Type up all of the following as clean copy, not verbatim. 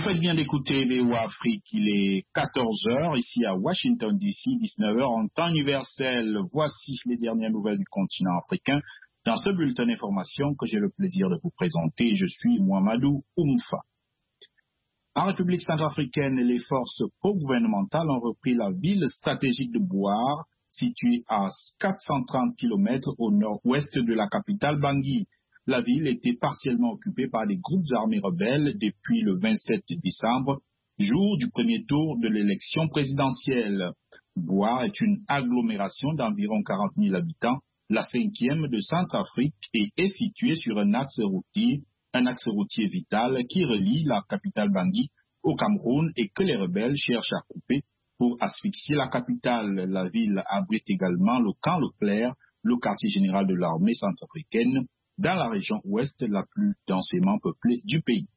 faites bien d'écouter VOA Afrique, il est 14h ici à Washington DC, 19h en temps universel. Voici les dernières nouvelles du continent africain. Dans ce bulletin d'information que j'ai le plaisir de vous présenter, je suis Mouamadou Oumfa. En République centrafricaine, les forces pro-gouvernementales ont repris la ville stratégique de Bouar, située à 430 km au nord-ouest de la capitale Bangui. La ville était partiellement occupée par des groupes armés rebelles depuis le 27 décembre, jour du premier tour de l'élection présidentielle. Bouar est une agglomération d'environ 40 000 habitants, la cinquième de Centrafrique, et est située sur un axe routier vital qui relie la capitale Bangui au Cameroun et que les rebelles cherchent à couper pour asphyxier la capitale. La ville abrite également le camp Leclerc, le quartier général de l'armée centrafricaine, dans la région ouest la plus densément peuplée du pays.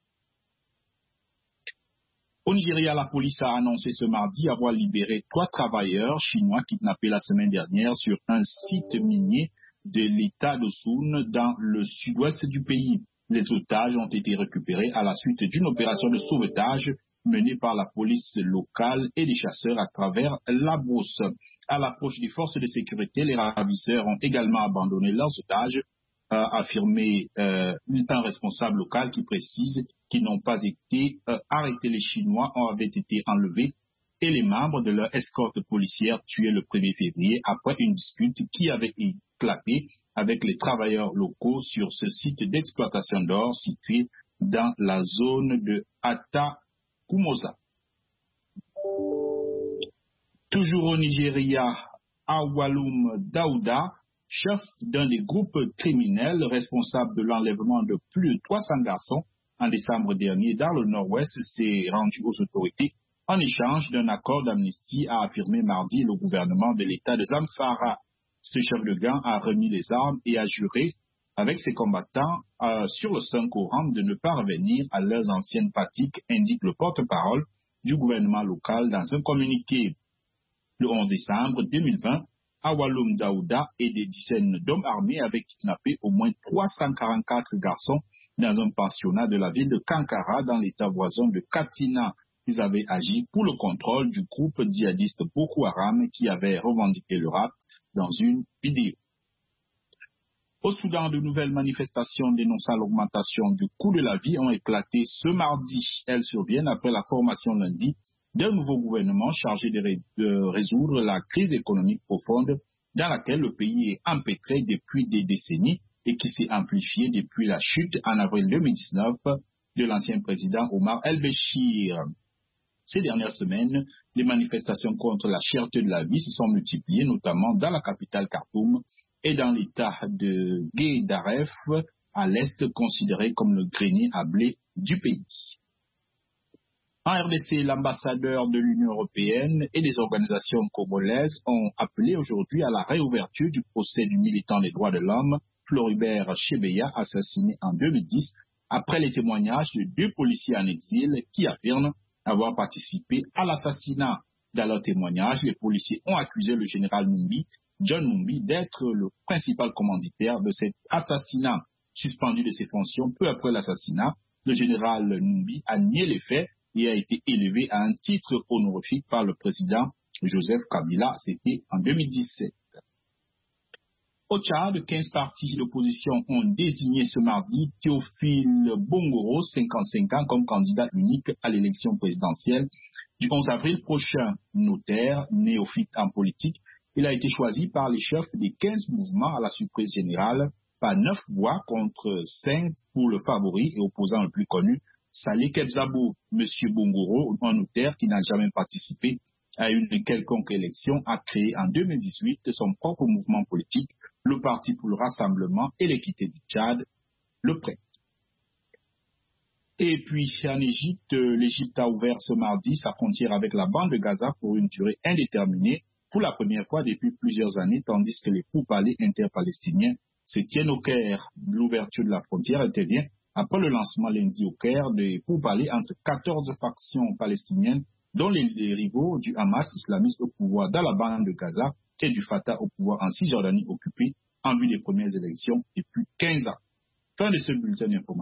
Au Nigeria, la police a annoncé ce mardi avoir libéré 3 travailleurs chinois kidnappés la semaine dernière sur un site minier de l'État d'Osun dans le sud-ouest du pays. Les otages ont été récupérés à la suite d'une opération de sauvetage menée par la police locale et des chasseurs à travers la brousse. À l'approche des forces de sécurité, les ravisseurs ont également abandonné leurs otages, a affirmé un responsable local qui précise qu'ils n'ont pas été arrêtés. Les Chinois avaient été enlevés et les membres de leur escorte policière tués le 1er février après une dispute qui avait éclaté avec les travailleurs locaux sur ce site d'exploitation d'or situé dans la zone de Atakumosa. Toujours au Nigeria, Awalum Daouda, chef d'un des groupes criminels responsables de l'enlèvement de plus de 300 garçons en décembre dernier dans le nord-ouest, s'est rendu aux autorités en échange d'un accord d'amnistie, a affirmé mardi le gouvernement de l'État de Zamfara. Ce chef de gang a remis les armes et a juré avec ses combattants sur le Saint-Coran de ne pas revenir à leurs anciennes pratiques, indique le porte-parole du gouvernement local dans un communiqué. Le 11 décembre 2020, Awalum Daouda et des dizaines d'hommes armés avaient kidnappé au moins 344 garçons dans un pensionnat de la ville de Kankara dans l'état voisin de Katsina. Ils avaient agi pour le contrôle du groupe djihadiste Boko Haram qui avait revendiqué le rapt dans une vidéo. Au Soudan, de nouvelles manifestations dénonçant l'augmentation du coût de la vie ont éclaté ce mardi. Elles surviennent après la formation lundi d'un nouveau gouvernement chargé de résoudre la crise économique profonde dans laquelle le pays est empêtré depuis des décennies et qui s'est amplifiée depuis la chute en avril 2019 de l'ancien président Omar el-Béchir. Ces dernières semaines, les manifestations contre la cherté de la vie se sont multipliées, notamment dans la capitale Khartoum et dans l'état de Guédaref, à l'est, considéré comme le grenier à blé du pays. En RDC, l'ambassadeur de l'Union européenne et des organisations congolaises ont appelé aujourd'hui à la réouverture du procès du militant des droits de l'homme, Floribert Chebeya, assassiné en 2010, après les témoignages de 2 policiers en exil qui affirment avoir participé à l'assassinat. Dans leurs témoignages, les policiers ont accusé le général John Numbi, d'être le principal commanditaire de cet assassinat. Suspendu de ses fonctions peu après l'assassinat, le général Numbi a nié les faits et a été élevé à un titre honorifique par le président Joseph Kabila, c'était en 2017. Au Tchad, 15 partis d'opposition ont désigné ce mardi Théophile Bongoro, 55 ans, comme candidat unique à l'élection présidentielle du 11 avril prochain. Notaire, néophyte en politique, il a été choisi par les chefs des 15 mouvements à la surprise générale par 9 voix contre 5 pour le favori et opposant le plus connu, Saleh Kebzabou. Monsieur Bongoro, un notaire qui n'a jamais participé à une quelconque élection, a créé en 2018 son propre mouvement politique, le Parti pour le Rassemblement et l'Équité du Tchad, le PRET. Et puis en Égypte, l'Égypte a ouvert ce mardi sa frontière avec la bande de Gaza pour une durée indéterminée, pour la première fois depuis plusieurs années, tandis que les pourparlers interpalestiniens se tiennent au Caire. L'ouverture de la frontière intervient après le lancement lundi au Caire des pourparlers entre 14 factions palestiniennes, dont les rivaux du Hamas islamiste au pouvoir dans la bande de Gaza et du Fatah au pouvoir en Cisjordanie occupée en vue des premières élections depuis 15 ans. Fin de ce bulletin d'information.